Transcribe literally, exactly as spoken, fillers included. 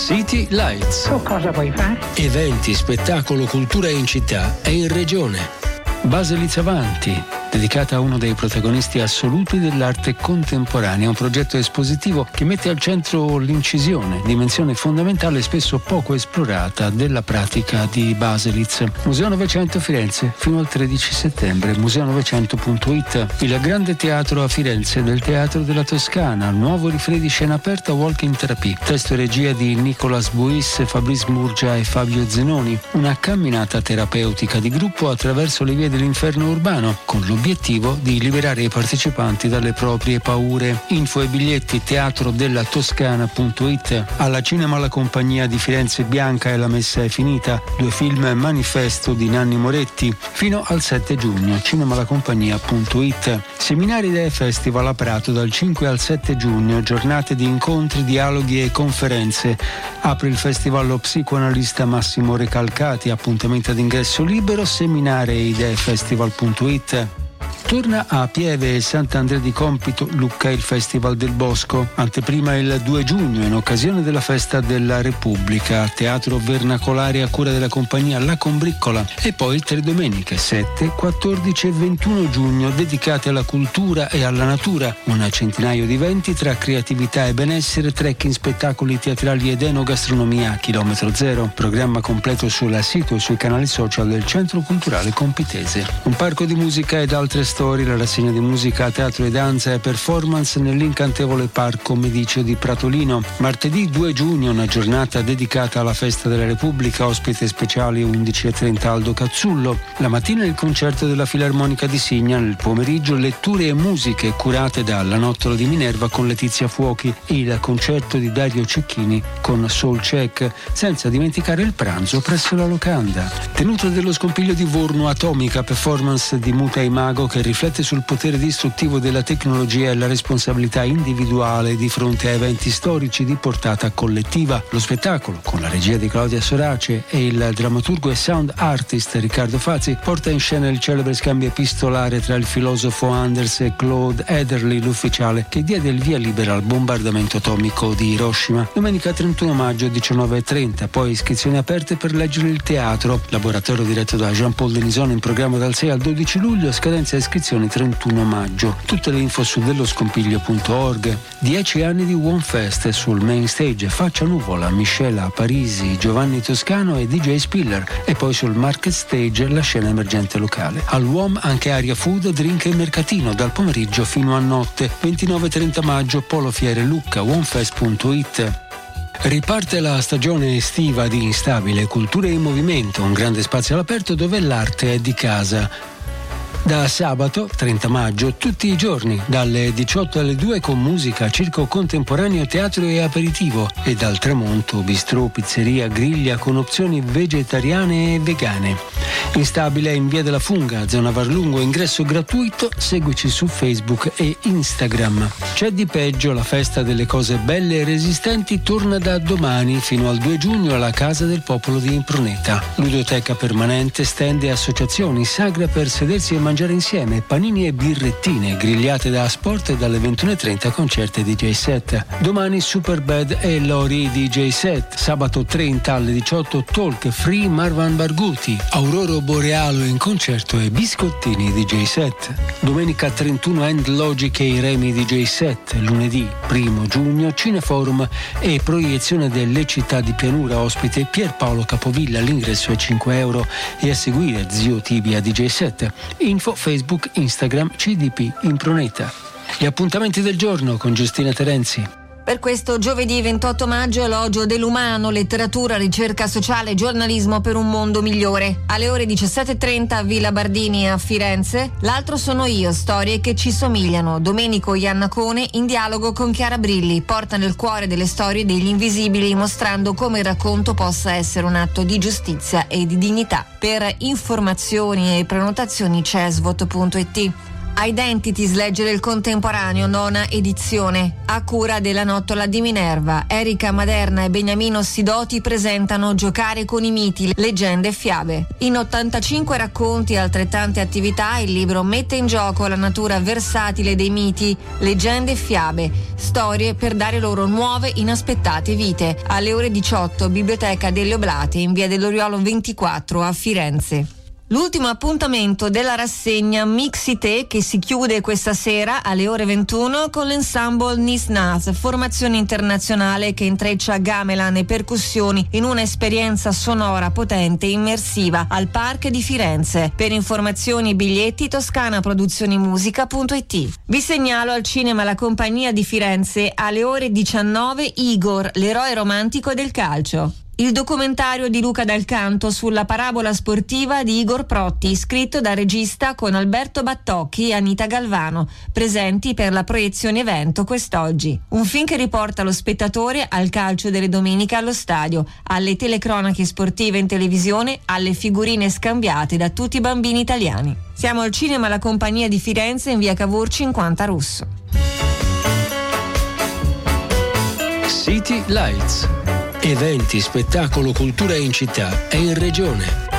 City Lights. Tu cosa vuoi fare? Eventi, spettacolo, cultura in città e in regione. Baselitz Avanti, dedicata a uno dei protagonisti assoluti dell'arte contemporanea, un progetto espositivo che mette al centro l'incisione, dimensione fondamentale e spesso poco esplorata della pratica di Baselitz. Museo Novecento Firenze, fino al tredici settembre, museo novecento punto it. Il grande teatro a Firenze del Teatro della Toscana, nuovo rifre di scena aperta Walking Therapy, testo e regia di Nicolas Buis, Fabrice Murgia e Fabio Zenoni, una camminata terapeutica di gruppo attraverso le vie dell'inferno urbano, con l'obiettivo di liberare i partecipanti dalle proprie paure. Info e biglietti teatro della toscana punto it. Alla Cinema la compagnia di Firenze Bianca e la messa è finita, due film manifesto di Nanni Moretti, fino al sette giugno, cinema la compagnia punto it. Seminari Idee Festival a Prato dal cinque al sette giugno, giornate di incontri, dialoghi e conferenze. Apre il festival lo psicoanalista Massimo Recalcati, appuntamento ad ingresso libero, seminari idee festival punto it. Torna a Pieve e Sant'Andrea di Compito Lucca il Festival del Bosco, anteprima il due giugno in occasione della Festa della Repubblica, teatro vernacolare a cura della compagnia La Combriccola, e poi tre domeniche sette, quattordici e ventuno giugno dedicate alla cultura e alla natura, un centinaio di eventi tra creatività e benessere, trekking, spettacoli teatrali ed enogastronomia a chilometro zero, programma completo sul sito e sui canali social del Centro Culturale Compitese. Un parco di musica ed altre storie, la rassegna di musica, teatro e danza e performance nell'incantevole Parco Mediceo di Pratolino. Martedì due giugno una giornata dedicata alla Festa della Repubblica, ospite speciali undici e trenta Aldo Cazzullo. La mattina il concerto della Filarmonica di Signa, nel pomeriggio letture e musiche curate da La Nottola di Minerva con Letizia Fuochi e il concerto di Dario Cecchini con Soul Check, senza dimenticare il pranzo presso la locanda. Tenuta dello scompiglio di Vorno Atomica, performance di Muta Imago che riflette sul potere distruttivo della tecnologia e la responsabilità individuale di fronte a eventi storici di portata collettiva. Lo spettacolo, con la regia di Claudia Sorace e il drammaturgo e sound artist Riccardo Fazzi, porta in scena il celebre scambio epistolare tra il filosofo Anders e Claude Ederly, l'ufficiale che diede il via libera al bombardamento atomico di Hiroshima. Domenica trentuno maggio diciannove e trenta, poi iscrizioni aperte per leggere il teatro. Laboratorio diretto da Jean-Paul Denison in programma dal sei al dodici luglio, scadenza iscrizioni trentuno maggio. Tutte le info su delloscompiglio punto org. Dieci anni di One Fest sul main stage, Faccia Nuvola, Michela Parisi, Giovanni Toscano e D J Spiller, e poi sul market stage la scena emergente locale. Al U O M anche Aria Food, drink e mercatino dal pomeriggio fino a notte. ventinove e trenta maggio Polo Fiere Lucca, onefest punto it. Riparte la stagione estiva di Instabile, Culture in Movimento, un grande spazio all'aperto dove l'arte è di casa. Da sabato trenta maggio tutti i giorni, dalle diciotto alle due con musica, circo contemporaneo, teatro e aperitivo, e dal tramonto bistrò, pizzeria, griglia con opzioni vegetariane e vegane. Instabile in via della Funga, zona Varlungo, ingresso gratuito, seguici su Facebook e Instagram. C'è di peggio, la festa delle cose belle e resistenti torna da domani fino al due giugno alla Casa del Popolo di Improneta. Ludoteca permanente, stand e associazioni, sagra per sedersi e mangiare insieme, panini e birrettine, grigliate da sport e dalle ventuno e trenta concerti D J set. Domani Superbad e Lori D J set. Sabato trenta alle diciotto Talk Free Marwan Barghouti, Aurora Borealo in concerto e Biscottini D J set. Domenica trentuno End Logic e Iremi D J set. Lunedì primo giugno Cineforum e proiezione delle città di pianura, ospite Pierpaolo Capovilla, l'ingresso è cinque euro, e a seguire Zio Tibia D J set. Info Facebook, Instagram, C D P Improneta. Gli appuntamenti del giorno con Giustina Terenzi. Per questo giovedì ventotto maggio elogio dell'umano, letteratura, ricerca sociale e giornalismo per un mondo migliore. Alle ore diciassette e trenta a Villa Bardini a Firenze, L'altro sono io, storie che ci somigliano. Domenico Iannacone in dialogo con Chiara Brilli porta nel cuore delle storie degli invisibili, mostrando come il racconto possa essere un atto di giustizia e di dignità. Per informazioni e prenotazioni cesvot punto it. Identities, legge del contemporaneo, nona edizione, a cura della Nottola di Minerva. Erika Maderna e Beniamino Sidoti presentano Giocare con i miti, leggende e fiabe. In ottantacinque racconti e altrettante attività il libro mette in gioco la natura versatile dei miti, leggende e fiabe, storie per dare loro nuove, inaspettate vite. Alle ore diciotto, Biblioteca delle Oblate, in via dell'Oriolo ventiquattro a Firenze. L'ultimo appuntamento della rassegna Mixité, che si chiude questa sera alle ore ventuno con l'ensemble Nisnaz, formazione internazionale che intreccia gamelan e percussioni in una esperienza sonora potente e immersiva al Park di Firenze. Per informazioni e biglietti toscanaproduzionimusica punto it. Vi segnalo al cinema La Compagnia di Firenze alle ore diciannove Igor, l'eroe romantico del calcio. Il documentario di Luca Dal Canto sulla parabola sportiva di Igor Protti, scritto da regista con Alberto Battocchi e Anita Galvano, presenti per la proiezione evento quest'oggi. Un film che riporta lo spettatore al calcio delle domeniche allo stadio, alle telecronache sportive in televisione, alle figurine scambiate da tutti i bambini italiani. Siamo al cinema La Compagnia di Firenze in via Cavour cinquanta Russo. City Lights. Eventi, spettacolo, cultura in città e in regione.